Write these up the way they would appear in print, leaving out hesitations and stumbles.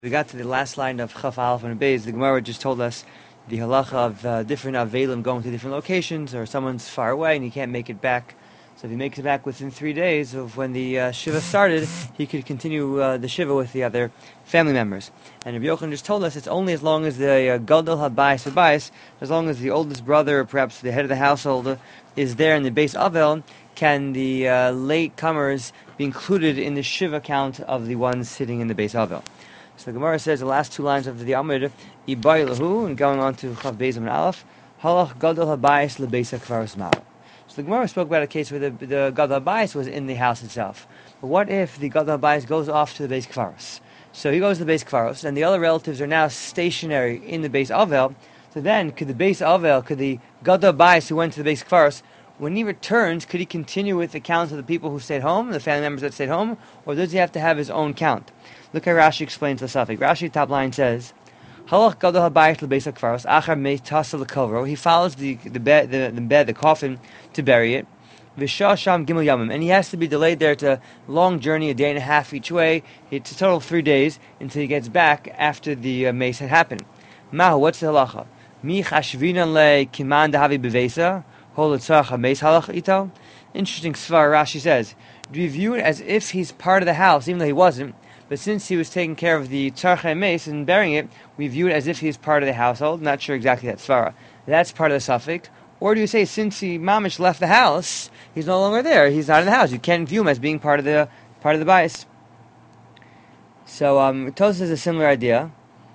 We got to the last line of Chaf Aleph and Beis. The Gemara just told us the halacha of different avelim going to different locations, or someone's far away and he can't make it back. So if he makes it back within 3 days of when the shiva started, he could continue the shiva with the other family members. And Rabbi Yochanan just told us it's only as long as the gadol habayis habayis, as long as the oldest brother, or perhaps the head of the household, is there in the base avel, can the late comers be included in the shiva count of the ones sitting in the base avel. So the Gemara says the last two lines of the Amud, Ibai lahu, and going on to Chav Beis and Aleph, Halach gadol habayis lebeis hakvaros ma'al. So the Gemara spoke about a case where the gadol habayis was in the house itself. But what if the gadol habayis goes off to the base kvaros? So he goes to the base kvaros, and the other relatives are now stationary in the base avel. So then, could the gadol habayis who went to the base kvaros, when he returns, could he continue with the counts of the people who stayed home, the family members that stayed home, or does he have to have his own count? Look how Rashi explains the suffix. Rashi top line says, "Halach gadol habayis lebeis hakvaros achar mei tasa lekovro." He follows the bed, the coffin, to bury it. V'shah sham gimel yamim, and he has to be delayed there. It's a long journey, a day and a half each way. It's a total of 3 days until he gets back after the mace had happened. Mahu, what's the halacha? Mi chashvinan le kiman dahavi bevesa hol etzarach hameis halach ito. Interesting svar. Rashi says, do you view it as if he's part of the house, even though he wasn't? But since he was taking care of the tzarcha mace and burying it, we view it as if he's part of the household. Not sure exactly that svara. That's part of the suffix. Or do you say since he mamish left the house, he's no longer there? He's not in the house. You can't view him as being part of the bias. So Tosfos has a similar idea.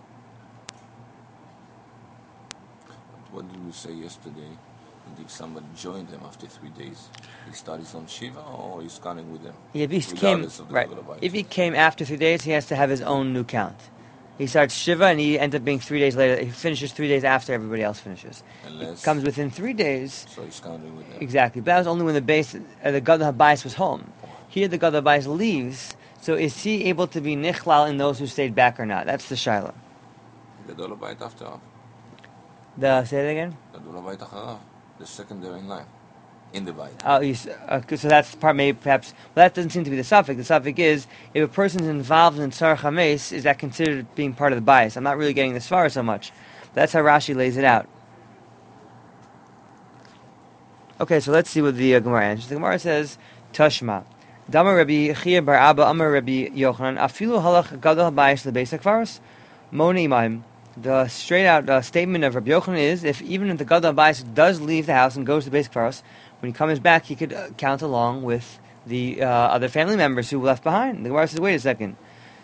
What did we say yesterday? If somebody joined them after 3 days, he started on Shiva or he's counting with them? If he came after 3 days, he has to have his own new count. He starts Shiva and he ends up being 3 days later. He finishes 3 days after everybody else finishes. Unless, it comes within 3 days. So he's counting with them. Exactly. But that was only when the gadol habayis was home. Here the gadol habayis leaves. So is he able to be nichlal in those who stayed back or not? That's the shaila. Gadol habayit after. Say that again? Gadol habayit acharav. The secondary in line, in the bayit. So that's the part, maybe perhaps. Well, that doesn't seem to be the suffix. The suffix is if a person's involved in tzarach hameis, is that considered being part of the bias? I'm not really getting this far so much. But that's how Rashi lays it out. Okay, so let's see what the Gemara answers. The Gemara says, Tashma, Dama Rabbi Chia bar Abba Amar Rabbi Yochanan Afilu halach gadol habayis lebeis hakvaros moni imahim. The straight-out statement of Rabbi Yochanan is, if the gadol habayis does leave the house and goes to the base kvaros, when he comes back, he could count along with the other family members who were left behind. The Gemara says, wait a second.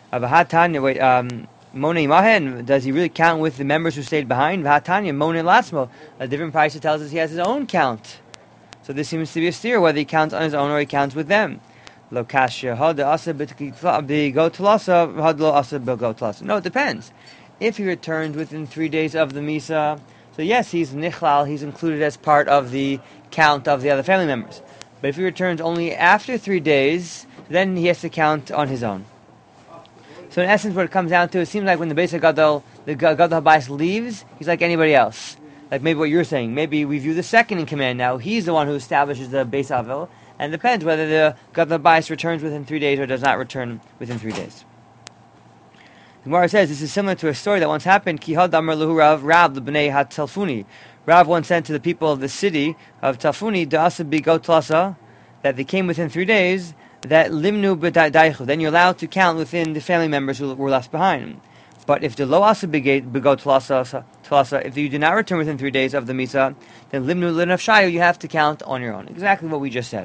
Mone imahen, does he really count with the members who stayed behind? V'hatanya, mone latzmo. A different price tells us he has his own count. So this seems to be a steer, whether he counts on his own or he counts with them. Lo kashya, hada asa b'go talasa, hada lo asa b'go talasa. No, it depends. If he returns within 3 days of the Misa, so yes, he's nichlal, he's included as part of the count of the other family members. But if he returns only after 3 days, then he has to count on his own. So in essence, what it comes down to, it seems like when the Beis Gadol, the gadol habayis leaves, he's like anybody else. Like maybe what you're saying. Maybe we view the second in command now. He's the one who establishes the Beis Avel, and it depends whether the gadol habayis returns within 3 days or does not return within 3 days. The Gemara says this is similar to a story that once happened. Kihad Amar Lahu Rav l'bnei HaTalfuni. Rav once said to the people of the city of Talfuni, Da'asa bigo tlasa, that they came within 3 days, that limnu b'daichu. Then you're allowed to count within the family members who were left behind. But if the lo asa bigo tlasa, if you do not return within 3 days of the misa, then limnu l'nafshayu, you have to count on your own. Exactly what we just said.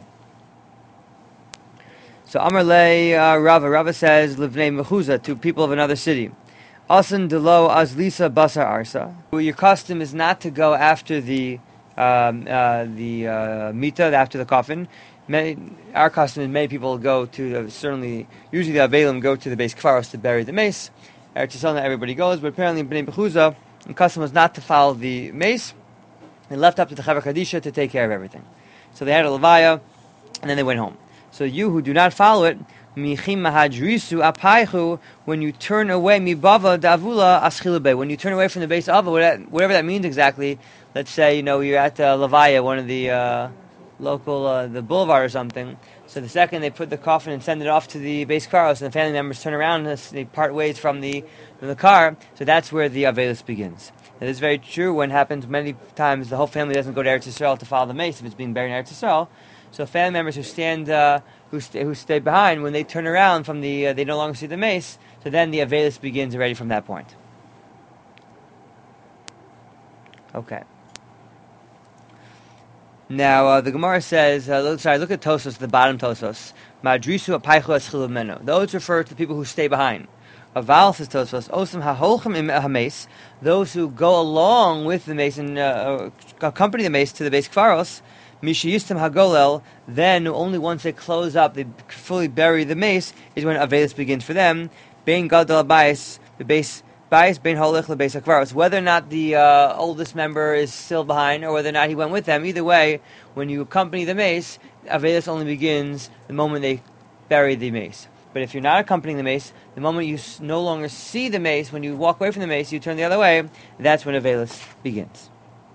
So Amar le Rava says livnei mechuza, to people of another city. Asan delo azlisa basar arsa. Your custom is not to go after the mita, after the coffin. Our custom is many people go to usually the avelim go to the base kvaros to bury the mace. Eretz Yisrael, everybody goes, but apparently in Bnei Mechuza, the custom was not to follow the mace. They left up to the Chaver Kadisha to take care of everything. So they had a levaya, and then they went home. So you who do not follow it, michim mahadrisu apaychu, when you turn away mibava davula aschilube, when you turn away from the base of whatever that means exactly. Let's say you're at Levaya, one of the local the boulevard or something. So the second they put the coffin and send it off to the base Kfaros, and the family members turn around and they part ways from the car. So that's where the Avelis begins. It is very true when it happens many times the whole family doesn't go to Eretz Yisrael to follow the mace if it's being buried in Eretz Yisrael. So family members who stand, who stay behind, when they turn around from they no longer see the mace. So then the Avelis begins already from that point. Okay. Now the Gemara says, look at Tosos, the bottom Tosos. Madrisu apaycho eschilu meno. Those refer to the people who stay behind. Aval, says Tosfos, osam haholchem im hames, those who go along with the mace and accompany the mace to the base Kfaros, mishiyustam hagolel, then only once they close up, they fully bury the mace, is when Avelis begins for them. Bein gadol bayis, the base bayis, bein holech lebase Kfaros. Whether or not the oldest member is still behind, or whether or not he went with them, either way, when you accompany the mace, Avelis only begins the moment they bury the mace. But if you're not accompanying the mace, the moment you no longer see the mace, when you walk away from the mace, you turn the other way, that's when Avelis begins.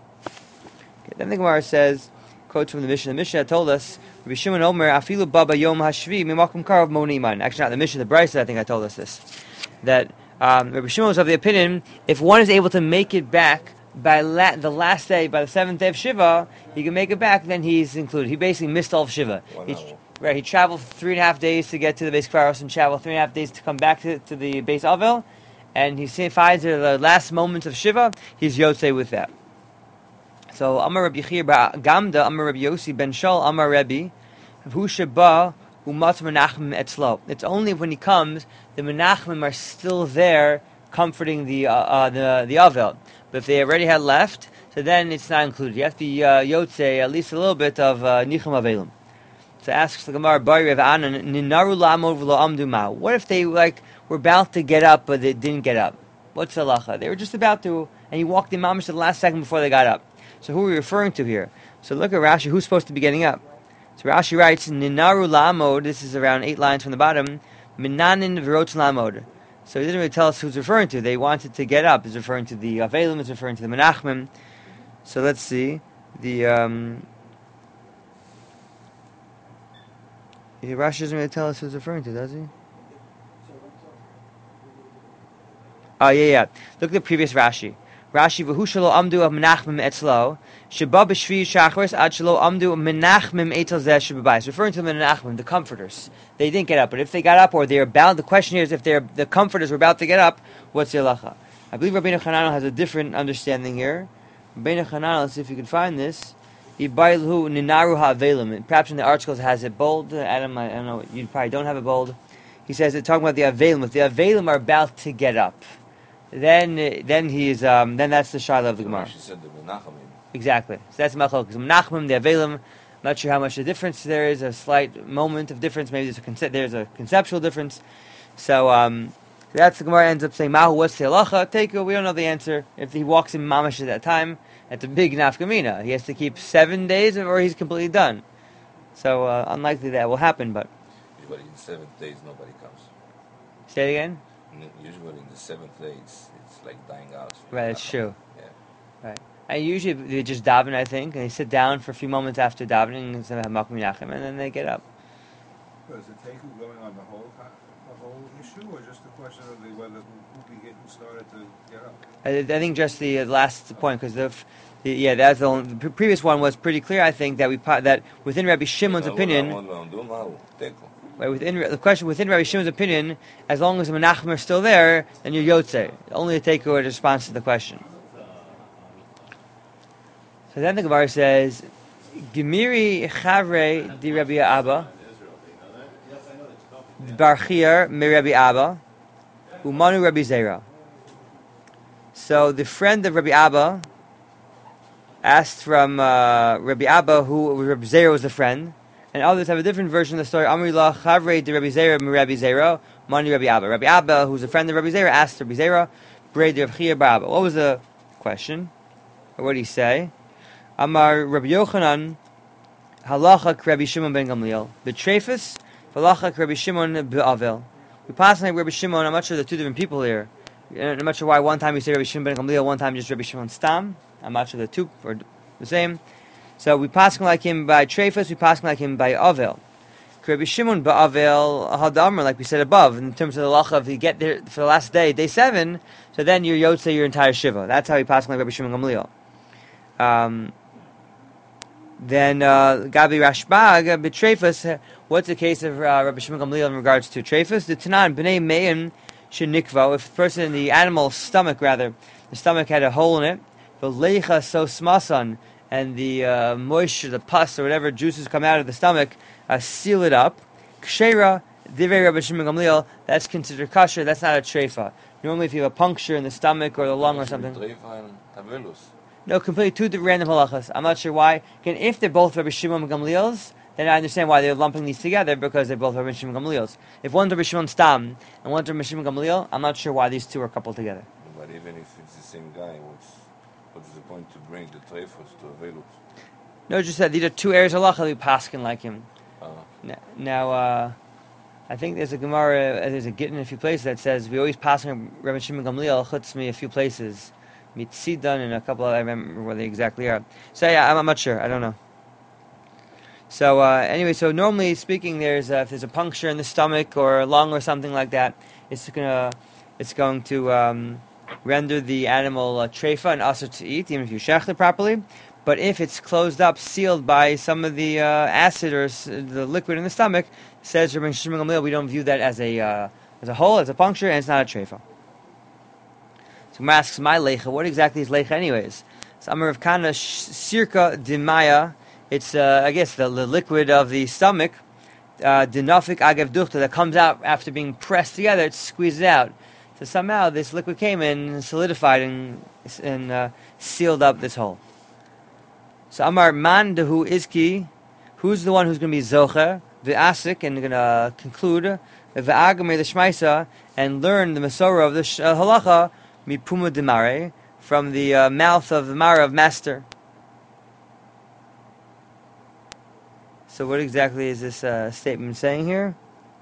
Okay, then the Gemara says, quotes from the Mishnah. The Mishnah told us, Rabbi Shimon Omer, Afilu Baba Yom Hashvi, Mimakum Karav Moniman. Actually, not the Mishnah, the Brisa, I think I told us this. That Rabbi Shimon was of the opinion, if one is able to make it back by the last day, by the 7th day of Shiva, he can make it back, then he's included. He basically missed all of Shiva. He traveled 3.5 days to get to the base Kfaros and traveled 3.5 days to come back to the base Avel, and he finds the last moments of Shiva, he's Yotzei with that. So, Amar Rabbi Yechir Gamda, Amar Rabbi Yossi Ben Shol, Amar Rabbi, Hu Sheba Umat Menachem Etzlo. It's only when he comes, the Menachemim are still there, comforting the Avel. But if they already had left, so then it's not included. You have to Yotzei at least a little bit of Nichum Avelim. So asks the Gemara, Bari Rav Anan, Ninaru la'amod v'lo amdu ma. What if they were about to get up, but they didn't get up? What's the halacha? They were just about to, and he walked in mamash to the last second before they got up. So who are we referring to here? So look at Rashi, who's supposed to be getting up? So Rashi writes, Ninaru la'amod, this is around 8 lines from the bottom, Minanin v'rotz la'amod. So he didn't really tell us who's referring to. They wanted to get up. He's referring to the Avelim, he's referring to the Menachmim. So let's see. Rashi doesn't really tell us who he's referring to, does he? Oh, yeah. Look at the previous Rashi. Rashi, v'hu shelo amdu of menachmim etzlo, sheba b'shvi shachris ad shelo amdu menachmim etzel zeh shebebayis. Referring to the menachmim, the comforters. They didn't get up, but if they got up, or they're bound, the question here is if the comforters were about to get up, what's the halacha? I believe Rabbeinu Chananel has a different understanding here. Rabbeinu Chananel, let's see if you can find this. Perhaps in the articles it has it bold. Adam, I don't know, you probably don't have it bold. He says it's talking about the Avelim. If the Avelim are about to get up, then that's the Shiloh of the Gemara. She said the Menachemim. Exactly. So that's Machlok. Menachemim, the Avelim. Not sure how much the difference there is. A slight moment of difference. Maybe there's a conceptual difference. So that's the Gemara ends up saying Mahu, what's the halacha? Take it. We don't know the answer. If he walks in mamash at that time, that's a big nafkamina. He has to keep 7 days, or he's completely done. So unlikely that will happen. But usually in 7 days nobody comes. Say it again. Usually in the 7th day it's like dying out. Right, it's true. Yeah. Right. And usually they just daven, I think, and they sit down for a few moments after davening, and then they get up. So is the Teku going on the whole issue, or just the question of who started to get up? I think just the last point, because that's the previous one was pretty clear. I think that within Rabbi Shimon's opinion, within Rabbi Shimon's opinion, as long as the Menachem are still there, then you're Yotzei. Only the Teku is response to the question. So then the Gemara says, Gemiri Chavre di Rabbi Abba, Barchir mi Rabbi Abba, Umanu Rabbi Zera. So the friend of Rabbi Abba asked from Rabbi Abba, who Rabbi Zera was the friend, and others have a different version of the story. Amri la Chavre di Rabbi Zera mi Rabbi Zera, Manu Rabbi Abba. Rabbi Abba, who's a friend of Rabbi Zera, asked Rabbi Zera, Brei di Rabbi Bar Abba. What was the question? Or what did he say? Amar Rabbi Yochanan, halachak Rabbi Shimon ben Gamliel, betrefus, halachak Rabbi Shimon be'avel. We pass like Rabbi Shimon. I'm not sure the two different people here. I'm not sure why one time you say Rabbi Shimon ben Gamliel, one time just Rabbi Shimon Stam. I'm not sure the two are the same. So we pass like him by Trefus, we pass like him by Avel. Rabbi Shimon ba'Avel hadamar, like we said above, in terms of the halacha, if you get there for the last day, day 7, so then you're yotze your entire shiva. That's how he passed like Rabbi Shimon Gamliel. Then Gabi Rashbag b'Trefus. What's the case of Rabbi Shimon Gamliel in regards to Trefus? The Tanan b'nei meim shenikvo. If the person, the animal's stomach rather, the stomach had a hole in it, the leicha so smasan, and the moisture, the pus or whatever juices come out of the stomach, seal it up. Kshera, divrei Rabbi Shimon Gamliel, that's considered kosher. That's not a treifa. Normally, if you have a puncture in the stomach or the lung or something. No, completely two random halachas. I'm not sure why. Again, if they're both Rabbi Shimon Gamliel's, then I understand why they're lumping these together, because they're both Rabbi Shimon Gamliel's. If one's Rabbi Shimon Stam and one's Rabbi Shimon Gamliel, I'm not sure why these two are coupled together. But even if it's the same guy, what's the point to bring the treifos to Avelus? No, just that these are two areas of halacha we paskin like him. Now, I think there's a Gemara, there's a Gittin in a few places that says we always pass on Rabbi Shimon Gamliel chutz me a few places, Mitzidan and a couple of, I remember where they exactly are. So yeah, I'm not sure. I don't know. So anyway, so normally speaking, there's if there's a puncture in the stomach or a lung or something like that, it's going to render the animal treifa and also to eat, even if you shecht it properly. But if it's closed up, sealed by some of the acid or the liquid in the stomach, says Rabbi Shimon Gamliel, we don't view that as a hole, as a puncture, and it's not a treifa. So Gemara asks, my leicha, what exactly is leicha anyways? So Amar Rav Kana, sirka dimaya, it's I guess the liquid of the stomach, dinafik agav duchta, that comes out after being pressed together, it's squeezed out. So somehow this liquid came in and solidified and sealed up this hole. So Amar man dehu iski, who's the one who's going to be zocher, the asik, and going to conclude the agamir the shmaisa and learn the Masorah of the halacha mipuma demare, from the mouth of the Mara of master. So what exactly is this statement saying here?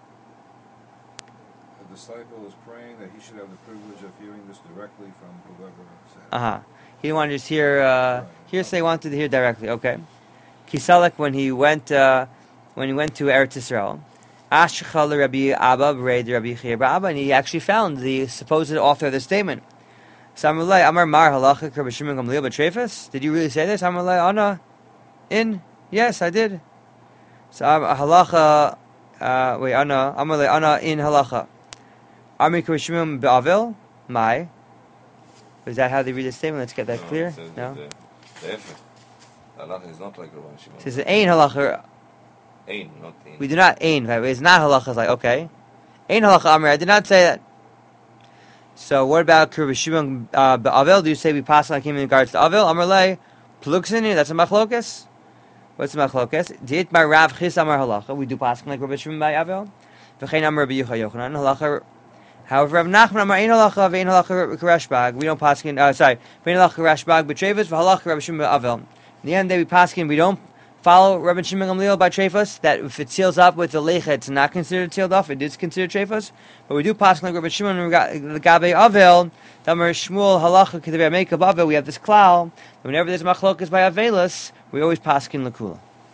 The disciple is praying that he should have the privilege of hearing this directly from whoever said it. He didn't want to just hear hearsay. He wanted to hear directly. Okay. Kisalek, when he went to Eretz Yisrael, Ashchal Rabbi Abba B'Reid Rabbi Chia Abba, and he actually found the supposed author of the statement. Samurai Amar Mar Halacha Rabbi Shimon Gamliel B'Trefus. Did you really say this? Samurai Anna in? Yes, I did. So Halacha. Wait, Anna Amar Anna in Halacha. Amri Rabbi Shimon B'Avel. My. Is that how they read the statement? Let's get that clear. No. The halacha is not like Rabbi Shimon. It says ain halacha. Ain, not ain. We do not ain. It's not halacha. It's like, okay, ain halacha amir. I did not say that. So what about Rabbi Shimon Ba'avel? Do you say we pass like him in regards to Avel? Amar lei pluksini. That's a machlokas. What's a machlokas? Diet by Rav Chis amar halacha. We do pass like Rabbi Shimon Ba'avel. V'chein amar Rabbi Yochanan halacha. However, Rav Nachman amar ein halacha ve'ein halacha Rashbag. We don't pass in. Ve'ein halacha Rashbag b'Trefus v'halacha Rabbi Shimon Ba'avel. In the end, we pass in. We don't follow Rabbi Shimon Gamliel by Trefus, that if it seals up with the leicha, it's not considered sealed off. It is considered Trefus. But we do pass like Rabbi Shimon the Gabe Avel. Damar Shmuel halacha k'devei Meikav Avel. We have this klal. Whenever there's machlokas by Avelis, we always pass in lakula.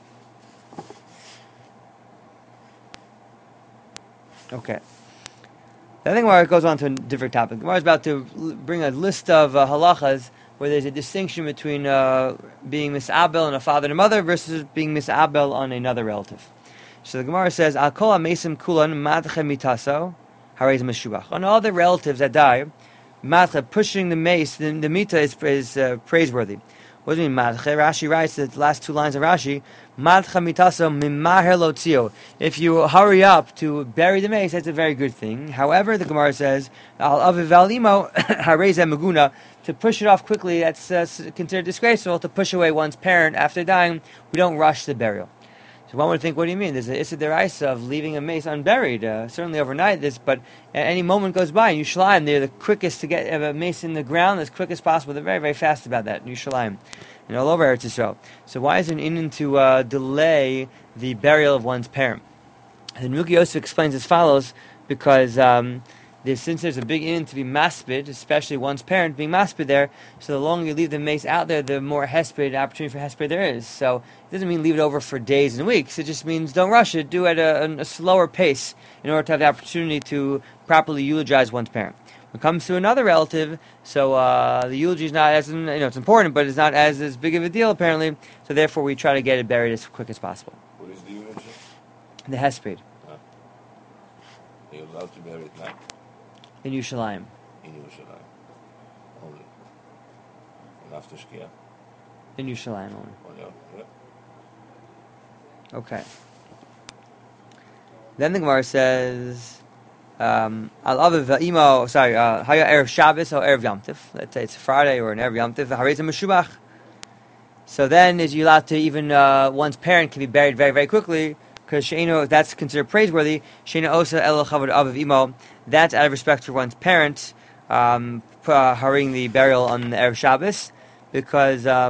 Okay. I think Gemara goes on to a different topic. Gemara is about to bring a list of halachas where there's a distinction between being misabel on a father and a mother versus being misabel on another relative. So the Gemara says, "Al kol amesim kulan matche mitaso harei meshubach." On all the relatives that die, matche pushing the mace, the mita is praiseworthy. What does it mean, matche? Rashi writes the last two lines of Rashi, matche mitaso mimaher lotzio. If you hurry up to bury the mace, that's a very good thing. However, the Gemara says, al aviv alimo harei meguna. To push it off quickly, that's considered disgraceful. To push away one's parent after dying, we don't rush the burial. So one would think, what do you mean? There's an issa deraisa of leaving a mace unburied, certainly overnight. But at any moment goes by in Yerushalayim, they're the quickest to get a mace in the ground as quick as possible. They're very, very fast about that in Yerushalayim and all over Eretz Yisrael. So why is it an inyan to delay the burial of one's parent? And Nuki Yosef explains as follows, because Since there's a big in to be maspid, especially one's parent being maspid there, so the longer you leave the mace out there, the more hesped opportunity for hesped there is. So it doesn't mean leave it over for days and weeks. It just means don't rush it. Do it at a slower pace in order to have the opportunity to properly eulogize one's parent. When it comes to another relative, so the eulogy is not as it's important, but it's not as big of a deal apparently. So therefore, we try to get it buried as quick as possible. What is the eulogy? The hesped You're allowed to bury it now in Yerushalayim. in Yerushalayim only. And after Shkia? In Yerushalayim only. Yeah. Okay. Then the Gemara says, Haya Erev Shabbos or Erev Yom Tov. Let's say it's a Friday or an Erev Yom Tov. Harei Meshubach. So then, is you allowed to even one's parent can be buried very, very quickly because that's considered praiseworthy. Sheina Osa El Chavod Aviv Imo. That's out of respect for one's parent, hurrying the burial on the Erev Shabbos because I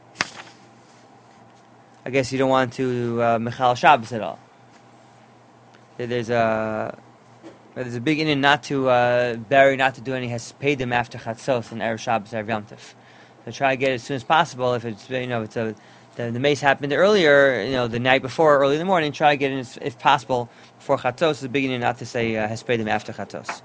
guess you don't want to Michal Shabbos at all. There's a big inyan not to bury, not to do any hespedim after Chatzos and Erev Shabbos, Erev Yom Tov. So try to get it as soon as possible. If it's the mace happened earlier, the night before, early in the morning, try to get in if possible before Chatzos. It's a big inyan not to say hespedim after Chatzos.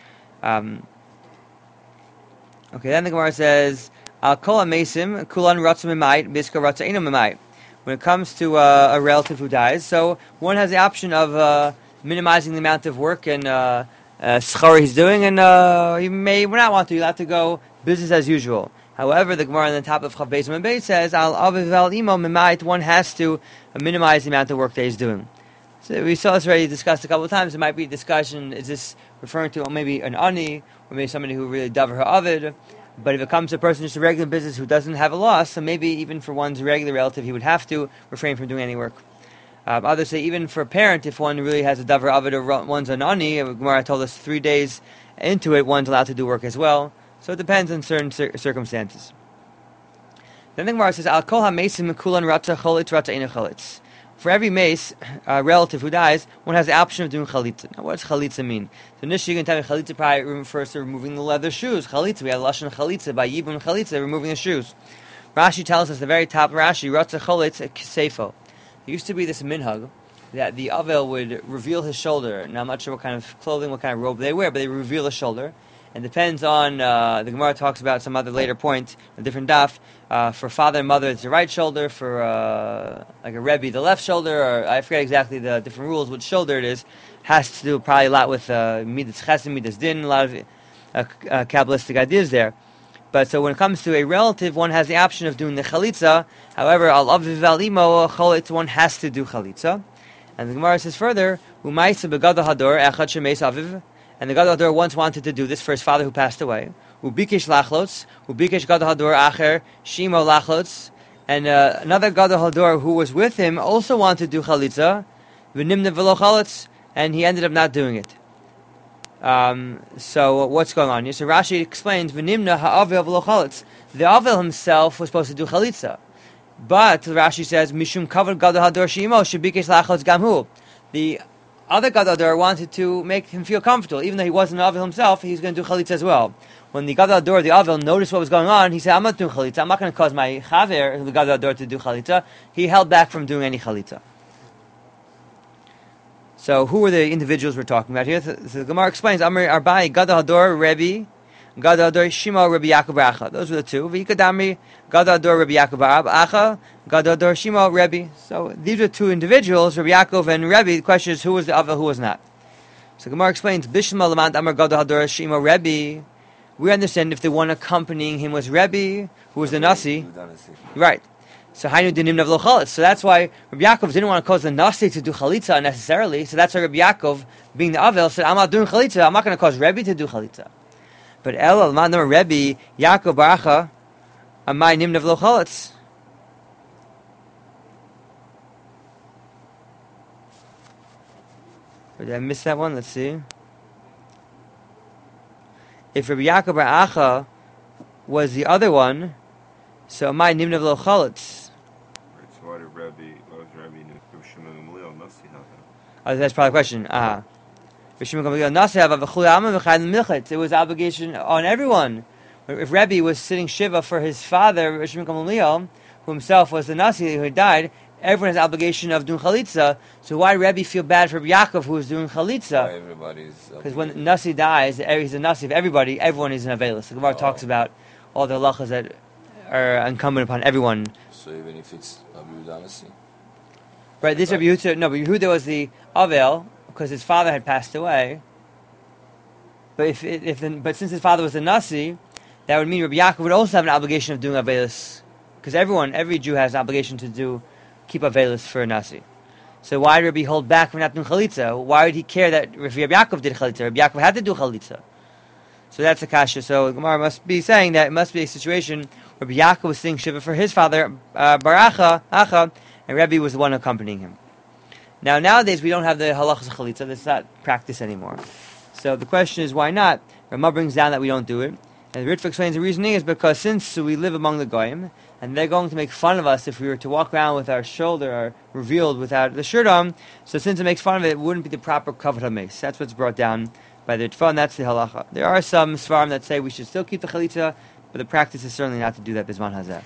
Okay, then the Gemara says, Al kol ha-mesim kulan ratzah mimayit biska ratzah eino mimayit. When it comes to a relative who dies, so one has the option of minimizing the amount of work and schar he's doing, and he may not want to. He'll have to go business as usual. However, the Gemara on the top of Chav Beis Amud Beis says, Al aviv val imo mimayit, one has to minimize the amount of work that he's doing. So we saw this already discussed a couple of times. There might be a discussion, is this referring to maybe an ani, or maybe somebody who really davar her avid? But if it comes to a person just a regular business who doesn't have a loss, so maybe even for one's regular relative, he would have to refrain from doing any work. Others say even for a parent, if one really has a davar avid or one's an ani, Gemara told us 3 days into it, one's allowed to do work as well. So it depends on certain circumstances. Then the Gemara says, Al kol ha-mesim kulan ratzah cholitz ratzah eino cholitz. For every mace, relative who dies, one has the option of doing chalitza. Now, what does chalitza mean? So initially, you're going to tell me chalitza probably refers to removing the leather shoes. Chalitza, we have lashon chalitza by yibum chalitza, removing the shoes. Rashi tells us at the very top of Rashi, ratzah cholitz kisefo. There used to be this minhag that the avel would reveal his shoulder. Now, I'm not sure what kind of clothing, what kind of robe they wear, but they reveal the shoulder. And depends on, the Gemara talks about some other later point, a different daf. For father and mother, it's the right shoulder. For like a Rebbe, the left shoulder. Or I forget exactly the different rules, which shoulder it is. Has to do probably a lot with Midas Chesed, Midas Din, a lot of Kabbalistic ideas there. But so when it comes to a relative, one has the option of doing the chalitza. However, al aviv val imo chalitza, one has to do chalitza. And the Gemara says further, u'maisa begada hador echad shemeis aviv. And the Gadol Hador once wanted to do this for his father who passed away. Ubikesh lachlots, ubikesh Gadol Hador acher shimo lachlots, and another Gadol Hador who was with him also wanted to do chalitza, v'nimna v'lo chalitz, and he ended up not doing it. So what's going on here? So Rashi explains v'nimna ha'avel v'lo chalitz. The avel himself was supposed to do chalitza, but Rashi says mishum kavod Gadol Hador shimo shebikesh lachlots gamhu. The other Gadol Hador wanted to make him feel comfortable. Even though he wasn't an Avel himself, he's going to do Chalitza as well. When the Gadol Hador, the Avel, noticed what was going on, he said, I'm not doing Chalitza. I'm not going to cause my Chaver, the Gadol Hador, to do Chalitza. He held back from doing any Chalitza. So who were the individuals we're talking about here? So the Gemara explains, Amri Arbai, Gadol Hador, Rebbe, Gadol Hador, Shimo, Rebbe Yaakov Acha. Those were the two. V'ikadamri, Gadol Hador, Rebbe Yaakov Acha, Gadol Hador, Shimo, Rebbe. So these are two individuals, Rebbe Yaakov and Rebbe. The question is, who was the Avel, who was not? So Gemara explains, Bishma Lamant Amar Gadol Hador, Shimo, Rebbe. We understand if the one accompanying him was Rebbe, who was the Nasi. Right. So Hainu Dinim Navlo Chalitz. So that's why Rabbi Yaakov didn't want to cause the Nasi to do Chalitza unnecessarily. So that's why Rabbi Yaakov, being the Avel, said, I'm not doing Chalitza. I'm not going to cause Rebbe to do Chalitza. But El Alman Rebbe Yaakov Baracha Amai Nim Navlo Chalitz. Did I miss that one? Let's see. If Rabbi Yaakov Baracha was the other one, so Amai Nim Navlo Chalitz. Why did Rabbi Shimon Gamliel Nasi have him? Oh, that's probably a question. Rabbi It was obligation on everyone. If Rebbe was sitting Shiva for his father, Rosh Gamliel, who himself was the Nasi who had died, everyone has obligation of doing Chalitza. So why did Rebbe feel bad for Rabbi Yaakov who was doing Chalitza? Because when Nasi dies, he's a Nasi of everybody, everyone is an Avelis. The Gemara talks about all the halachas that are incumbent upon everyone. So even if it's Rabbi Yehuda Nasi? Right, this Rabbi Yehuda, no, but Yehuda was the Avel, because his father had passed away. But but since his father was the Nasi, that would mean Rabbi Yaakov would also have an obligation of doing Avelis. Because every Jew has an obligation to keep Avelis for a Nasi. So why did Rabbi hold back from not doing Chalitza? Why would he care that if Rabbi Yaakov did Chalitza? Rabbi Yaakov had to do Chalitza. So that's a kasha. So the Gemara must be saying that it must be a situation where Rabbi Yaakov was sitting Shiva for his father, Baracha, Acha, and Rabbi was the one accompanying him. Now, nowadays we don't have the halachas of Chalitza. That's not practice anymore. So the question is, why not? Ramah brings down that we don't do it. And the Ritva explains the reasoning is because since we live among the Goyim, and they're going to make fun of us if we were to walk around with our shoulder revealed without the shirt on, so since it makes fun of it, it wouldn't be the proper kavod hameis. That's what's brought down by the Ritva, and that's the halacha. There are some svarim that say we should still keep the chalitza, but the practice is certainly not to do that bisman hazeh.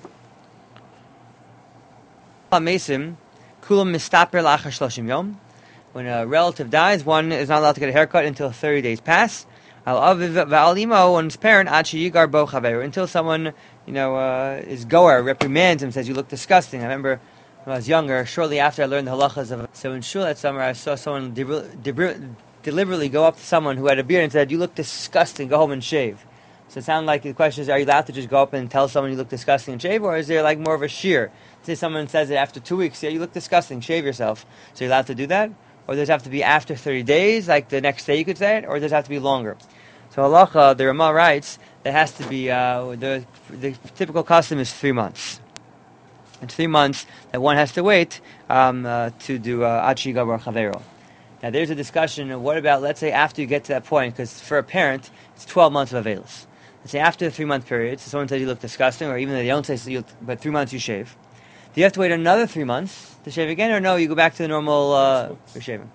Mesim, kulam mistaper lachar shloshim yom. When a relative dies, one is not allowed to get a haircut until 30 days pass. Al aviv v'al imo, one's parent, ad sheyigar bo chaveru, until someone, is goer, reprimands him, says, you look disgusting. I remember when I was younger, shortly after I learned the halachas of... So in shul that summer, I saw someone deliberately go up to someone who had a beard and said, you look disgusting, go home and shave. So it sounded like the question is, are you allowed to just go up and tell someone you look disgusting and shave, or is there like more of a shear? Say someone says it after 2 weeks, yeah, you look disgusting, shave yourself. So you're allowed to do that? Or does it have to be after 30 days, like the next day you could say it, or does it have to be longer? So halacha, the Ramah writes, that has to be, the typical custom is 3 months. And 3 months that one has to wait to do ad sheyigar bo chaveru. Now there's a discussion of what about, let's say after you get to that point, because for a parent, it's 12 months of aveilus. Let's say after the 3 month period, so someone says you look disgusting, or even though they don't say so, but 3 months you shave. Do you have to wait another 3 months to shave again, or no, you go back to the normal shaving?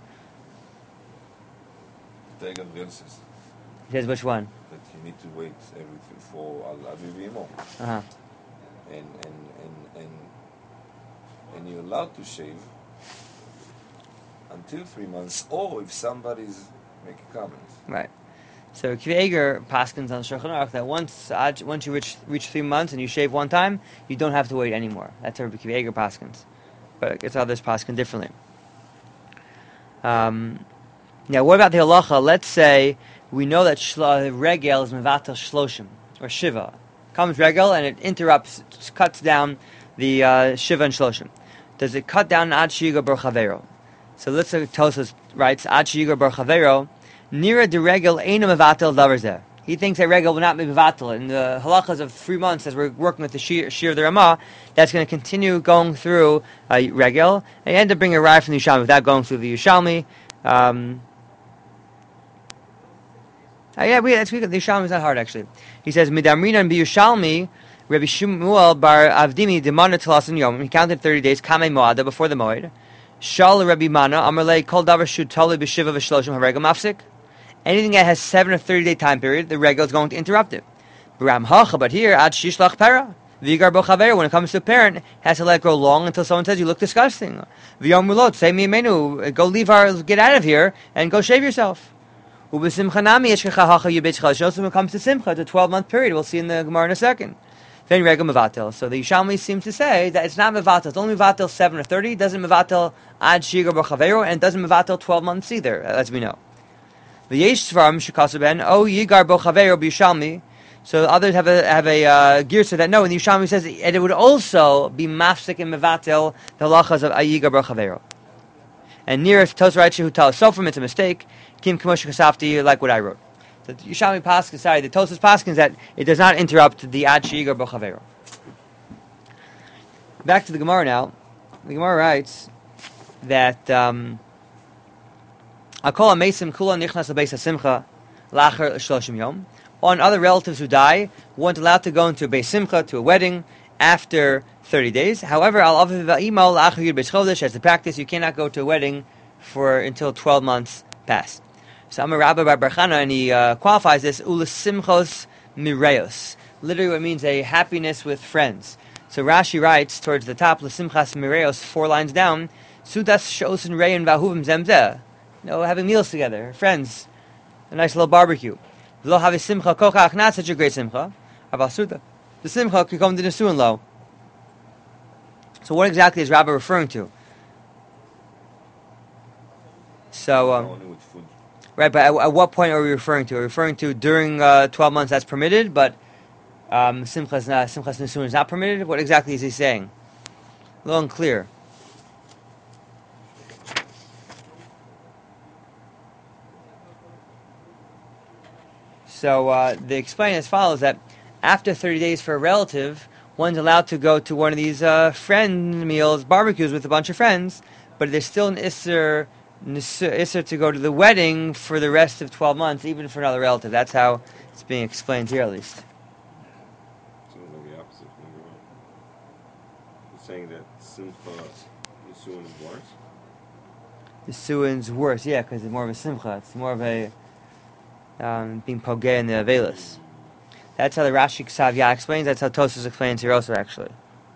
He says which one? That you need to wait everything for Al-Aviv Imo. Uh-huh. And you're allowed to shave until 3 months, or if somebody's making comments. Right. So Kiv Eger paskins on Shulchan Aruch that once you reach 3 months and you shave one time, you don't have to wait anymore. That's Rabbi Kiv Eger paskins. But I guess others paskin differently. Now, what about the halacha? Let's say we know that regel is mevatel shloshim, or shiva. Comes regel and it cuts down the shiva and shloshim. Does it cut down ad sheyigar bo chaveru? So let's say Tosfos writes ad sheyigar bo chaveru, nira de regel eina mevatel davar zeh. He thinks that regel will not be mevatel. In the halachas of 3 months, as we're working with the shir of the Ramah, that's going to continue going through regel, and you end up bringing a rye from the Yushalmi without going through the Yushalmi. The Yushalmi is not hard actually. He says midamrina and biyushalmi Rabbi Shmuel bar Avdimi demana telasan yom. He counted 30 days kamei moada before the moed. Shal Rabbi Mana Amarlei kol davar shud tali b'shiva v'shloshim haregel mafsik. Anything that has 7 or 30 day time period, the regel is going to interrupt it. But here ad shishlach para v'yigar bo chaveru. When it comes to a parent, has to let it go long until someone says you look disgusting. V'yomulot say mi menu, get out of here and go shave yourself. Also, when it comes to Simcha, it's a 12-month period. We'll see in the Gemara in a second. Then regel mevatel. So the Yushalmi seems to say that it's not mevatel. It's only mevatel 7 or 30. It doesn't mevatel ad sheyigar bo chaveru, and it doesn't mevatel 12 months either, as we know. The yesh svarim shekasu ben yigar bo chaveru b'Yushalmi. So others have a girsa that no, and the Yushalmi says it would also be mafsik and mevatel the halachas of yigar bo chaveru. And nearest Tosfos writes who tells so from it's a mistake. Kim Kamosh Kasafti, like what I wrote. The Yushalmi Paskin, the Tosfos Paskins that it does not interrupt the ad sheyigar bo chaveru. Back to the Gemara now. The Gemara writes that Akol HaMesim Kula Nichnas LaBeis HaSimcha Lacher Shloshim Yom. On other relatives who die, weren't allowed to go into a Beis Simcha, to a wedding, after 30 days. However, Al Aviv Va'imo Lacher Yud Beis Chodesh, as the practice, you cannot go to a wedding until 12 months pass. So Amar Rabba Bar Barchana, and he qualifies this Ulasimchos Mireos. Literally, what it means a happiness with friends. So Rashi writes towards the top, Lasimchas Mireos, 4 lines down, Sudas Shosin Reyan Vahuvim Zemzeh. Having meals together, friends, a nice little barbecue. Lo have simcha kochach, not such a great simcha. About Suda. The simcha could come to the Nesuin lo. So what exactly is Rabbi referring to? So, Only with food. right, but at what point are we referring to? Are we referring to during 12 months that's permitted, but Simchas Nesuin is not permitted? What exactly is he saying? A little unclear. So they explain as follows, that after 30 days for a relative, one's allowed to go to one of these friend meals, barbecues with a bunch of friends, but there's still an Isser to go to the wedding for the rest of 12 months, even for another relative. That's how it's being explained here, at least. Sounds like the opposite. You're saying that Simcha Nesuin is worse? The Suin's worse, yeah, because it's more of a Simcha. It's more of a being pogeh in the Avelis. That's how the Rashi Ksavya explains. That's how Tosfos explains here also, actually.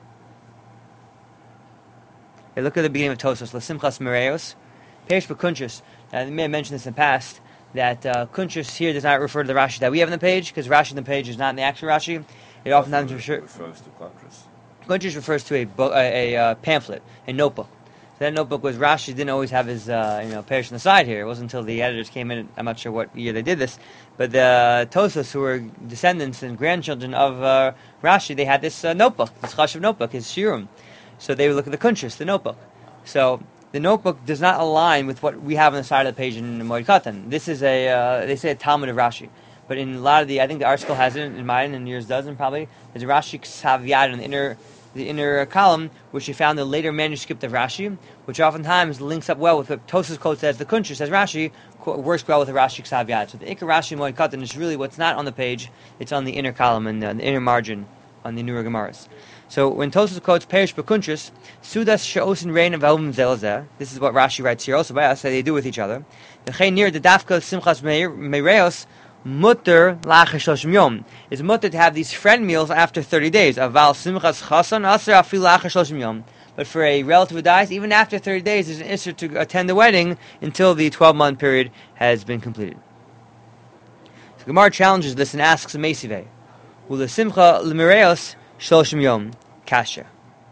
Okay, look at the beginning of Tosfos. L'simchas Mireos. Peish b'kuntrus. I may have mentioned this in the past, that kuntrus here does not refer to the Rashi that we have on the page, because Rashi on the page is not in the actual Rashi. It oftentimes refers to contrast. Kuntrus refers to a pamphlet, a notebook. So that notebook was Rashi didn't always have his parish on the side here. It wasn't until the editors came in. I'm not sure what year they did this, but the Tosfos, who were descendants and grandchildren of Rashi, they had this notebook, this chashuv notebook, his shiurim. So they would look at the kuntrus, the notebook. So the notebook does not align with what we have on the side of the page in Moed Katan. This is they say a Talmud of Rashi. But in a lot of I think the article has it in mine, and yours doesn't probably. There's a Rashi Ksaviyad in the inner column, which we found in the later manuscript of Rashi, which oftentimes links up well with what Tosfos quotes as the kuntrus, as Rashi works well with the Rashi Ksaviyad. So the Ikar Rashi Moed Katan is really what's not on the page; it's on the inner column and the inner margin on the newer Gemaras. So when Tosfos quotes Perish B'Kuntrus, Sudas She'osin Rein V'Alum Zelzeh, this is what Rashi writes here also by us, that they do with each other. V'chein near the Dafka Simchas Meireos Mutter Lacher Shloshim Yom. It's mutter to have these friend meals after 30 days. Aval Simchas Chasan Aser Afil Lacher Shloshim Yom. But for a relative who dies, even after 30 days, there's an issue to attend the wedding until the 12-month period has been completed. So Gemara challenges this and asks a Mesiveh, Ula Simcha L'Mireos Shloshim Yom. Kasha.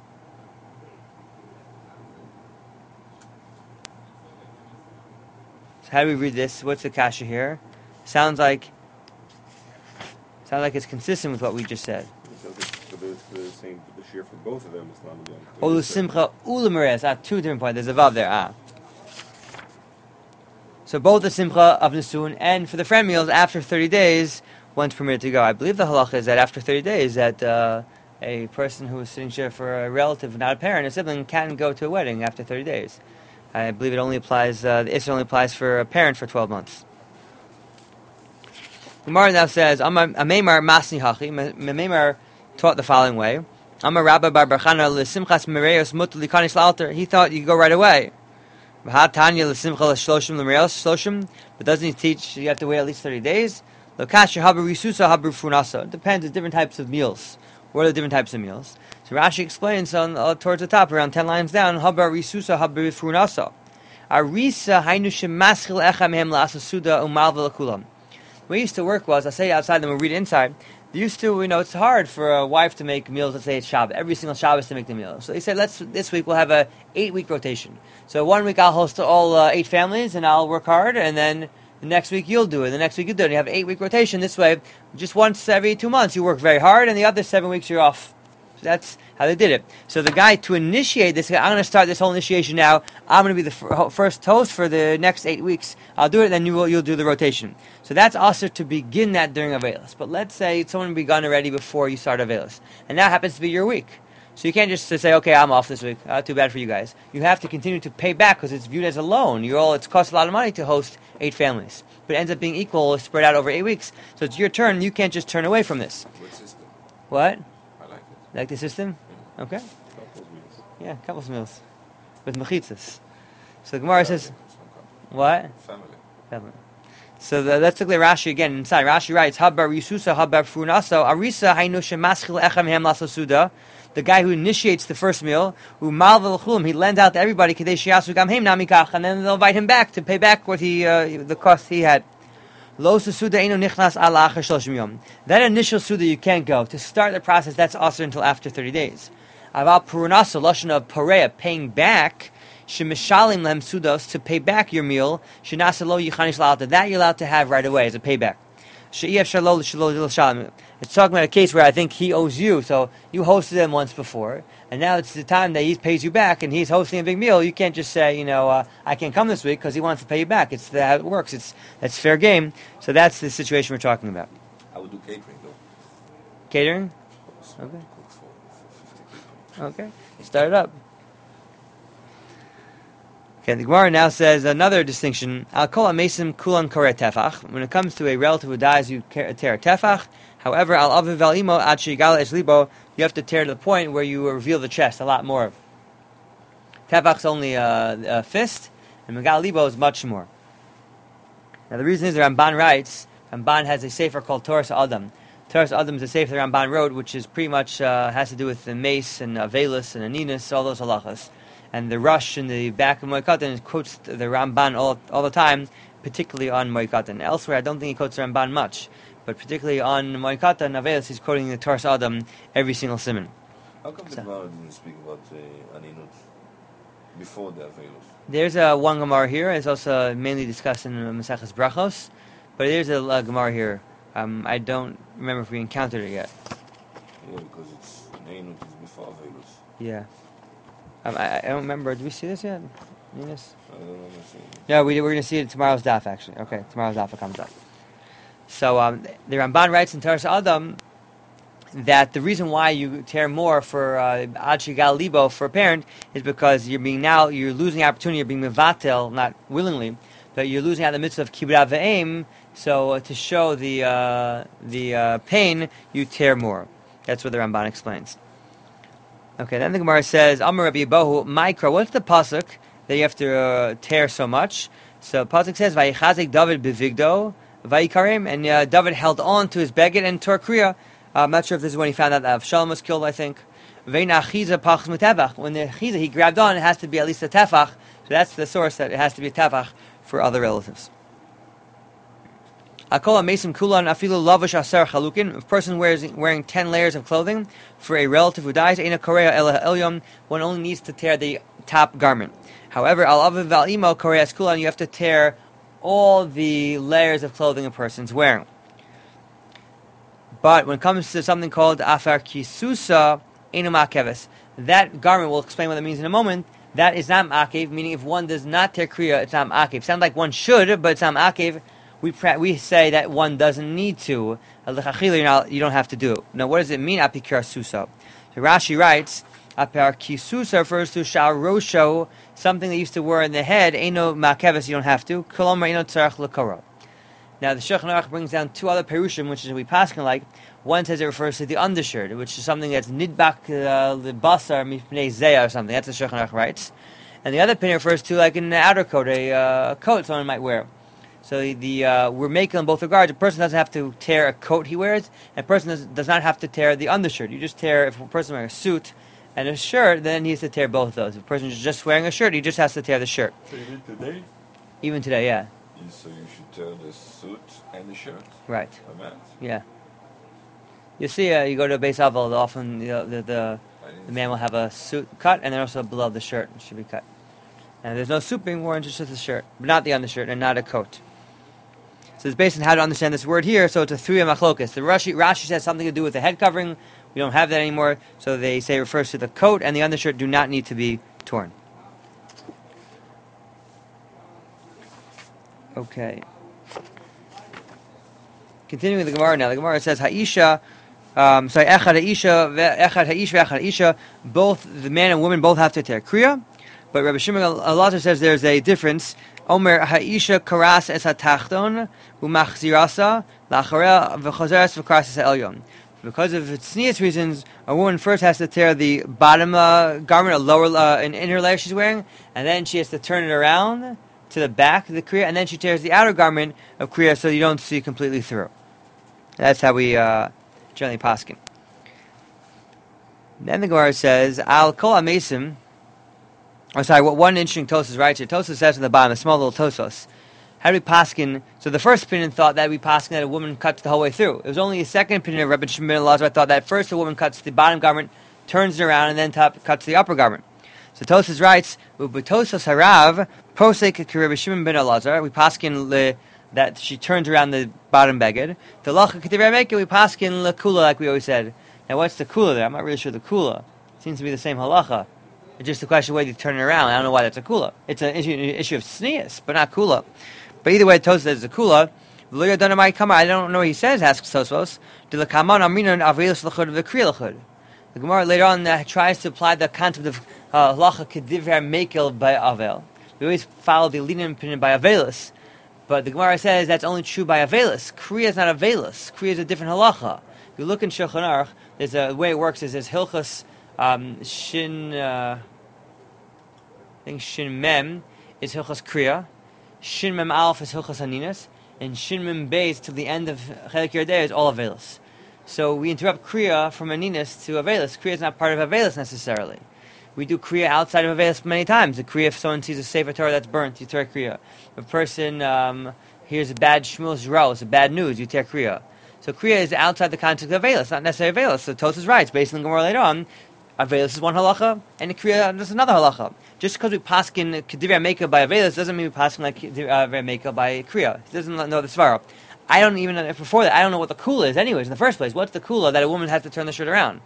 So how do we read this? What's the kasha here? Sounds like it's consistent with what we just said. So the same, the shear for both of them is not one. Olu simcha ula meres. 2 different points. There's a vav there. So both the simcha of Nesuin and for the friend meals after 30 days, one's permitted to go. I believe the halacha is that after 30 days that a person who is sitting share for a relative, not a parent, a sibling, can go to a wedding after 30 days. I believe it only applies, the Isser only applies for a parent for 12 months. Gemara now says, Ameimar Masni Hachi. Ameimar taught the following way. Amar Rabba Bar Barchana L'Simchas Mireos Mut Likanis L'Alter. He thought you could go right away. V'hatanya L'Simcha L'Shloshim L'Mireos Shloshim. But doesn't he teach you have to wait at least 30 days? L'Kasher Haber Risusa Haber Funasa. It depends on different types of meals. What are the different types of meals? So Rashi explains towards the top, around 10 lines down, Habar Risusa Haber Funasa. Arisa Hainu Shemaschil Echa Mehem La'asasuda Umal V'Lakulam. The way it used to work was, I'll say outside, then we'll read it inside. They used to, it's hard for a wife to make meals, let's say it's Shabbat, every single Shabbos to make the meal. So they said, this week we'll have a 8-week rotation. So 1 week I'll host all 8 families and I'll work hard, and then the next week you'll do it, the next week you'll do it. You have an 8-week rotation. This way, just once every 2 months you work very hard, and the other 7 weeks you're off. So that's how they did it. So the guy, to initiate this, I'm going to start this whole initiation now. I'm going to be the first host for the next 8 weeks. I'll do it, and then you'll do the rotation. So that's also to begin that during Avelis. But let's say someone begun already before you start Avelis, and that happens to be your week. So you can't just say, okay, I'm off this week. Too bad for you guys. You have to continue to pay back because it's viewed as a loan. It costs a lot of money to host 8 families. But it ends up being equal, spread out over 8 weeks. So it's your turn. You can't just turn away from this. Good system. What? I like it. Like the system? Okay. Couples meals. Yeah, couples meals. With mechitzas. So the Gemara says, what? Family. Family. So let's look at Rashi again. Inside, Rashi writes, Habar Risusa, Habar Frunaso, Arisa, Hainusha, Maschil Echem Hem Lasasuda. The guy who initiates the first meal, who Malvel Chulum, he lends out to everybody, Kadesh Yasu Gam Hem Namikach, and then they'll invite him back to pay back what the cost he had. Lo Suda Eino Nichnas Ala Achar Shloshim Yom. That initial Suda you can't go. To start the process, that's also until after 30 days. Aval Purunaso, Lashon of Pareya, paying back, Shemishalim Lem Sudos, to pay back your meal, Shinasa Lo Yichanish Lalta, that you're allowed to have right away as a payback. She'ef Shalol Shalol Shalim. It's talking about a case where I think he owes you, so you hosted him once before, and now it's the time that he pays you back, and he's hosting a big meal. You can't just say, I can't come this week because he wants to pay you back. It's how it works. That's fair game. So that's the situation we're talking about. I would do catering though. Catering? Okay. Cook for 50 people. Okay. Start it up. Okay, the Gemara now says another distinction. Al kol amesim kulan koreh tefach. When it comes to a relative who dies, you tear a tefach. However, al aviv al imo ad sheigala es libo, you have to tear to the point where you reveal the chest a lot more. Tefach's only a fist, and megal libo is much more. Now the reason is the Ramban writes, Ramban has a sefer called Toras Adam. Toras Adam is a sefer the Ramban wrote, which is pretty much has to do with the mace and avelus and aninus, all those halachas. And the Rush in the back of Moikatan quotes the Ramban all the time, particularly on Moikatan. Elsewhere, I don't think he quotes the Ramban much, but particularly on Moikatan, Avelus, he's quoting the Toras Adam every single simon. How come the Gemara didn't speak about Aninut before the Avelus? There's one Gemara here. It's also mainly discussed in Maseches Brachos, but there's a Gemara here. I don't remember if we encountered it yet. Yeah, because it's Aninut is before Avelus. Yeah. I don't remember. Did we see this yet? Yes. I don't remember seeing it. Yeah, we're going to see it tomorrow's daf, actually. Okay, tomorrow's daf comes up. So the Ramban writes in Toras Adam that the reason why you tear more for ad shigal libo for a parent is because you're losing opportunity, you're being mevatel, not willingly, but you're losing out the mitzvah of kibbud ve'em. So to show the pain, you tear more. That's what the Ramban explains. Okay, then the Gemara says, Amar Rabbi Yebahu, Mikra, what's the pasuk that you have to tear so much? So pasuk says, Vayichazik David bevigdo, Vayikarem, and David held on to his beged and tore kriya. I'm not sure if this is when he found out that Avshalom was killed, I think. Veina achiza pachs mitevach. When the achiza he grabbed on, it has to be at least a tefach. So that's the source that it has to be a tefach for other relatives. Akol amesim kulan afilu lavish aser chalukin. If a person wearing 10 layers of clothing for a relative who dies, eina korea ela elyom, one only needs to tear the top garment. However, al aviv val imo korea kulan, you have to tear all the layers of clothing a person's wearing. But when it comes to something called afar kisusa einu ma'akeves, that garment, we'll explain what it means in a moment, that is not ma'akev, meaning if one does not tear kriya, it's not ma'akev. Sounds like one should, but it's not ma'akev. We say that one doesn't need to. You don't have to do it. Now, what does it mean, apikar susa? So Rashi writes, apikar kisusa refers to shal rosho, something that used to wear in the head. Eino ma'akeves, you don't have to. Kolomar eino tzarech l'koro. Now, the Shulchan Aruch brings down two other perushim, which is we paskin like. One says it refers to the undershirt, which is something that's nidbak the basar mipnei zeya or something. That's the Shulchan Aruch writes. And the other opinion refers to like an outer coat, a coat someone might wear. So we're making in both regards. A person doesn't have to tear a coat he wears, and a person does not have to tear the undershirt. You just tear, if a person wears a suit and a shirt, then he has to tear both of those. If a person is just wearing a shirt, he just has to tear the shirt. So even today? Even today, yeah. So you should tear the suit and the shirt? Right. Man. Yeah. You see, you go to a base level, often the man will have a suit cut, and then also below the shirt it should be cut. And there's no suit being worn, just the shirt, but not the undershirt, and not a coat. So it's based on how to understand this word here, so it's a three machlokas. The Rashi says something to do with the head covering. We don't have that anymore, so they say it refers to the coat, and the undershirt do not need to be torn. Okay. Continuing with the Gemara now. The Gemara says, Ha'isha, echad ha'ish ve'echad ha'isha, both the man and woman both have to tear kriya. But Rabbi Shimon Elazar says there's a difference. Omer ha'isha karas es ha'tachton u'machzirasa la'achareh v'chozeres v'karas es ha'elyon. Because of tznius reasons, a woman first has to tear the bottom garment, an inner layer she's wearing, and then she has to turn it around to the back of the kriya, and then she tears the outer garment of kriya so you don't see completely through. That's how we generally paskin. Then the Gemara says, Al kol amesim. Oh, sorry, what one interesting Tosfos writes here. Tosfos says at the bottom, a small little Tosfos. How do we paskin? So the first opinion thought that we paskin that a woman cuts the whole way through. It was only a second opinion of Rebbe Shimon ben Elazar thought that first a woman cuts the bottom garment, turns it around, and then cuts the upper garment. So Tosfos writes, "U'b'Tosfos harav posek k'Rebbe Shimon ben Elazar." We paskin that she turns around the bottom beged. The lacha k'divrei Meikah we paskin lekula like we always said. Now what's the kula there? I'm not really sure the kula. It seems to be the same halacha. It's just a question of whether you turn it around. I don't know why that's a kula. It's an issue of tznius, but not kula. But either way, Tosfos says it's a kula. I don't know what he says, asks Tosfos. The Gemara later on tries to apply the concept of halacha k'divrei Meikah by avel. We always follow the leading opinion by avelus. But the Gemara says that's only true by avelus. Kriya is not avelus. Kriya is a different halacha. If you look in Shulchan Aruch, the way it works is there's hilchas shin. I think shin mem is hilchas kriya, shin mem alf is hilchas haninas, and shin mem beis till the end of chelik yerdei is all avelus. So we interrupt kriya from haninas to avelus. Kriya is not part of avelus necessarily. We do kriya outside of avelus many times. The kriya, if someone sees a sefer Torah that's burnt, you tear kriya. If a person hears a bad shmuel zero, it's a bad news, you tear kriya. So kriya is outside the context of avelus, not necessarily avelus. So Tosfos writes, based on the Gemara later on, avelus is one halacha, and kriya is another halacha. Just because we paskin k'divrei Meikah by avelus doesn't mean we paskin like k'divrei Meikah by kriya. He doesn't know the svara. I don't even know, before that, I don't know what the kula is anyways, in the first place. What's the kula that a woman has to turn the shirt around?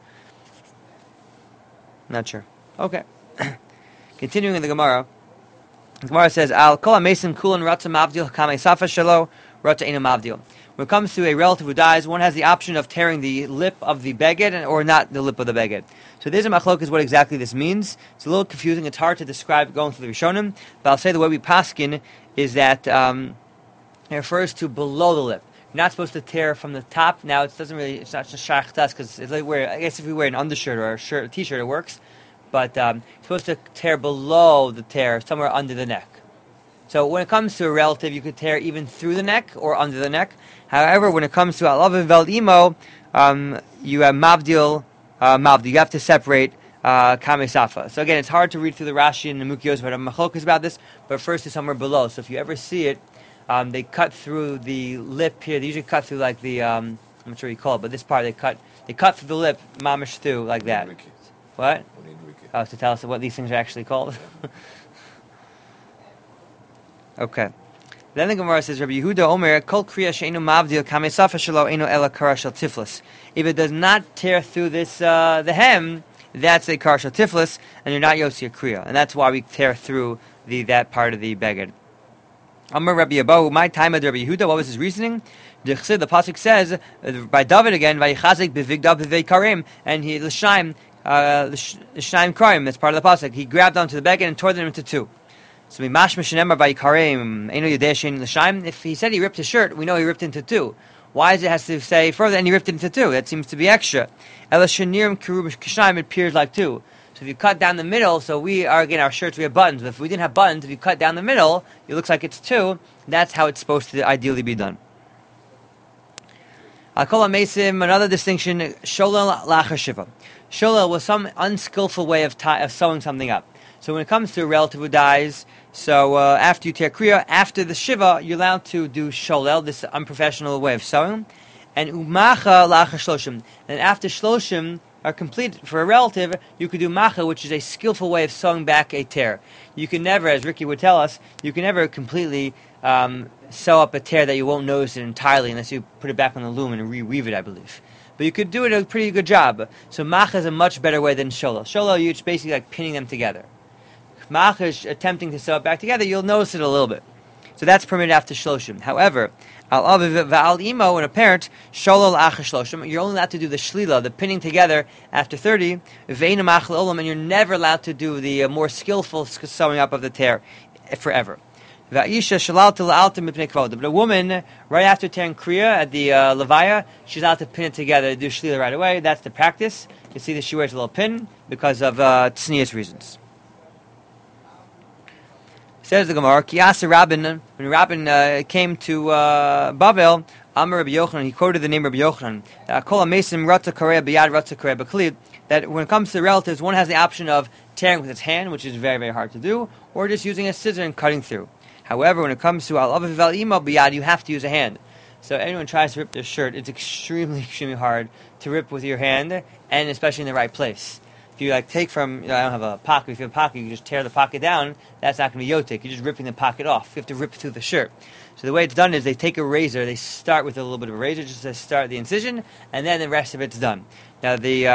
Not sure. Okay. Continuing in the Gemara says, Al kol amesim kulan ratza mavdil kamei safa shelo ratza enu mavdil. When it comes to a relative who dies, one has the option of tearing the lip of the beged or not the lip of the beged. So there's a machlokes what exactly this means. It's a little confusing. It's hard to describe going through the Rishonim, but I'll say the way we paskin is that it refers to below the lip. You're not supposed to tear from the top. Now it's not just shach tas because it's like I guess if you wear an undershirt or a t-shirt, it works. But you're supposed to tear below the tear, somewhere under the neck. So when it comes to a relative, you could tear even through the neck or under the neck. However, when it comes to alav vel imo, you have mavdil. You have to separate kamei safa. So again, it's hard to read through the Rashi and the Mukiyos, but machlokes about this. But first, is somewhere below. So if you ever see it, they cut through the lip here. They usually cut through like the I'm not sure what you call it, but this part they cut through the lip, mamish through like that. What? Oh, to tell us what these things are actually called. Okay. Then the Gemara says, Rabbi Yehuda Omer, Kol Kriya she'enu mavdil kamei safa shelo enu ela kara shel tiflis. If it does not tear through this the hem, that's a kara shel tiflis, and you're not yotzi a kriya, and that's why we tear through that part of the beged. Amar Rabbi Abahu, my time of Rabbi Yehuda, what was his reasoning? The pasuk says by David again, Vayichazik b'vigdav b'vei karim, and he l'shaim karim. That's part of the pasuk. He grabbed onto the beged and tore them into two. So if he said he ripped his shirt, we know he ripped into two. Why does it have to say further, and he ripped into two? That seems to be extra. It appears like two. So if you cut down the middle, so we are, again, our shirts, we have buttons. But if we didn't have buttons, if you cut down the middle, it looks like it's two. That's how it's supposed to ideally be done. Another distinction, sholel lachar shiva. Sholel was some unskillful way of sewing something up. So when it comes to a relative who dies, so after you tear kriya, after the shiva, you're allowed to do sholel, this unprofessional way of sewing, and umacha lachar shloshim. And after shloshim are complete for a relative, you could do macha, which is a skillful way of sewing back a tear. You can never, as Ricky would tell us, you can never completely sew up a tear that you won't notice it entirely unless you put it back on the loom and reweave it, I believe. But you could do it a pretty good job. So macha is a much better way than sholel. Sholel, you're just basically like pinning them together. Macha is attempting to sew it back together, you'll notice it a little bit. So that's permitted after shloshim. However, al aviv va'al imo, and a parent, sholol achar shloshim, you're only allowed to do the shlila, the pinning together, after 30, ve'ena machal olam, and you're never allowed to do the more skillful sewing up of the tear forever. Va'isha shalalta la'alta mipnei kvoda. But a woman, right after tearing kriya at the levaya, she's allowed to pin it together, do shlila right away. That's the practice. You see that she wears a little pin because of tznius reasons. Says the Gemara, Kiyasa Rabin, when Rabin came to Babel, Amar Rabbi Yochanan, he quoted the name Rabbi Yochanan, that when it comes to relatives, one has the option of tearing with his hand, which is very, very hard to do, or just using a scissor and cutting through. However, when it comes to al-aviv al-ima biyad, you have to use a hand. So anyone tries to rip their shirt, it's extremely, extremely hard to rip with your hand, and especially in the right place. If you take from, I don't have a pocket, if you have a pocket, you just tear the pocket down, that's not going to be yotik. You're just ripping the pocket off. You have to rip through the shirt. So the way it's done is they take a razor, they start with a little bit of a razor just to start the incision, and then the rest of it's done. Now the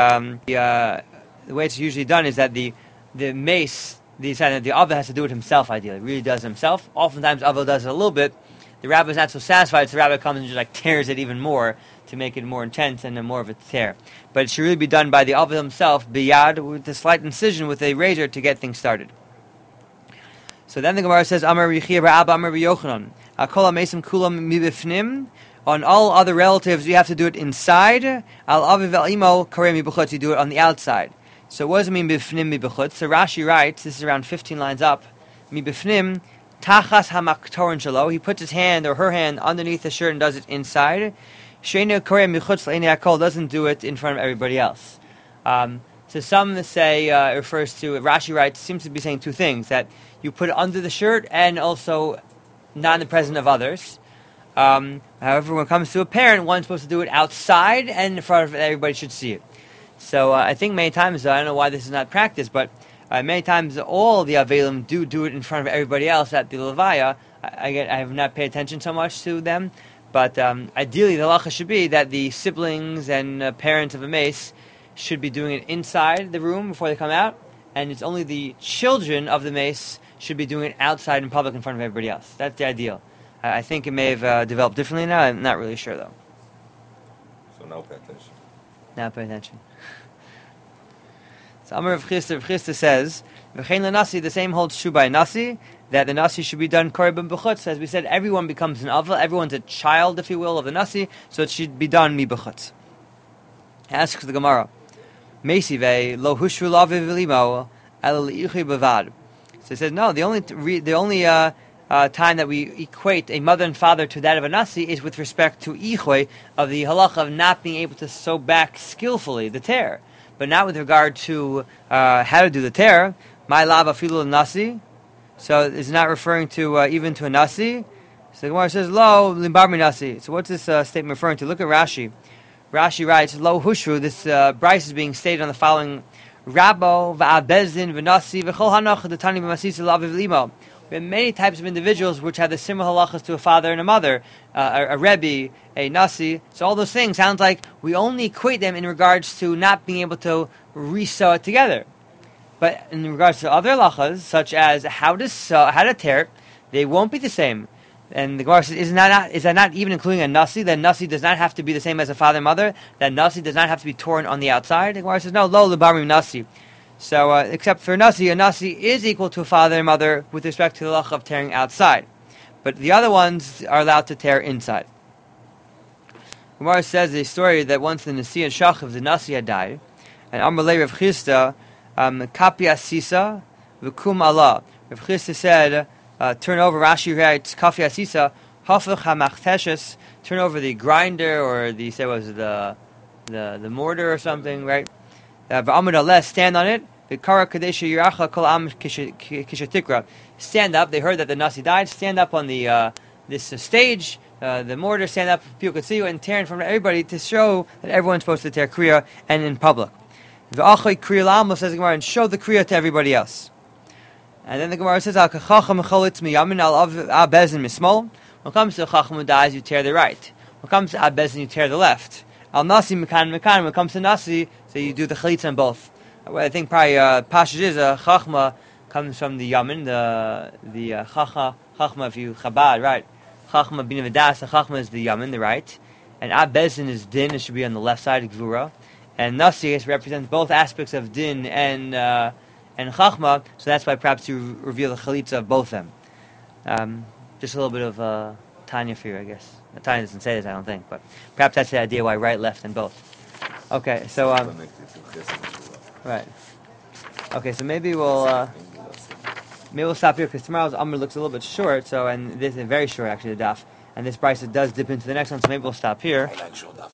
way it's usually done is that the mace, the Ava has to do it himself ideally. He really does it himself. Oftentimes Ava does it a little bit. The rabbi is not so satisfied, so the rabbi comes and just tears it even more to make it more intense and more of a tear. But it should really be done by the Ava himself, biyad, with a slight incision with a razor to get things started. So then the Gemara says, Amar Yechia Abba Amar Yochanan, Akol Mesim Kulam Mibifnim. On all other relatives, you have to do it inside. Al Aviv Al Imo Karei Mibuchutz, you do it on the outside. So what does it mean Bifnim Mibuchutz? So Rashi writes, this is around 15 lines up, Mibifnim Tachas Hamaktorin Shalo. He puts his hand or her hand underneath the shirt and does it inside. Sheinu Karei Michutz Le'nei Hakol, doesn't do it in front of everybody else. So some say it refers to, Rashi writes, seems to be saying two things, that you put it under the shirt and also not in the presence of others. However, when it comes to a parent, one's supposed to do it outside and in front of everybody should see it. So I think many times, I don't know why this is not practiced, but many times all the Avelim do it in front of everybody else at the Levaya. I have not paid attention so much to them, but ideally the halacha should be that the siblings and parents of a mace should be doing it inside the room before they come out, and it's only the children of the mace should be doing it outside in public in front of everybody else. That's the ideal. I think it may have developed differently now. I'm not really sure, though. So now pay attention. Now pay attention. So Amar Rav Chisda says, V'chein l'nasi, the same holds true by nasi, that the nasi should be done korban b'chutz. As we said, everyone becomes an avla, everyone's a child, if you will, of the nasi, so it should be done mi b'chutz. Asks the Gemara, Meisive lo hushru laviv v'limo el li'uchi b'vad. So it says, no, the only time that we equate a mother and father to that of a nasi is with respect to ichwe, of the halacha of not being able to sew back skillfully the tear, but not with regard to how to do the tear. My lava filu nasi, so it's not referring to even to a nasi. So the Gemara says lo limbar nasi. So what's this statement referring to? Look at Rashi. Rashi writes lo hushru. This Bryce is being stated on the following: Rabbo va'abezin v'nasi v'chol hanach detani b'masisa laviv limo. We have many types of individuals which have the similar halachas to a father and a mother, a rebbe, a nasi. So all those things sounds like we only equate them in regards to not being able to re-sew it together. But in regards to other halachas, such as how to tear it, they won't be the same. And the Gemara says, is that not even including a nasi? That nasi does not have to be the same as a father and mother. That nasi does not have to be torn on the outside. The Gemara says, no, lo lebarim nasi. So, except for a nasi is equal to a father and mother with respect to the halacha of tearing outside. But the other ones are allowed to tear inside. Gemara says the story that once the Nasi and Shachav, the nasi had died, and Amalei Rav Chisda, kapi asisa, v'kum Allah. Rav Chisda said, turn over, Rashi writes, kapi asisa, hafach hamachteshes, turn over the grinder, or the mortar or something, right? Stand on it. Stand up. They heard that the nasi died. Stand up on the this stage, the mortar. Stand up, people could see you, and tear in front of everybody to show that everyone's supposed to tear kriya and in public. Says the Gemara, and show the kriya to everybody else. And then the Gemara says, when it comes to chacham who dies, you tear the right. When it comes to abezin, you tear the left. Al nasi mekan. When it comes to nasi, so you do the chalitza on both. Well, I think probably Pashush is chachma comes from the yamin, the chachma if you Chabad, right? Chachma bina v'das, the chachma is the yamin, the right, and abezin is din. It should be on the left side, gvura, and nasi represents both aspects of din and chachma. So that's why perhaps you reveal the chalitza of both of them. Just a little bit of Tanya for you, I guess. Tanya doesn't say this, I don't think, but perhaps that's the idea why right, left, and both. Okay, so right. Okay, so maybe we'll maybe we'll stop here because tomorrow's Amr looks a little bit short. So, and this is very short actually, the daf. And this brisa does dip into the next one, so maybe we'll stop here.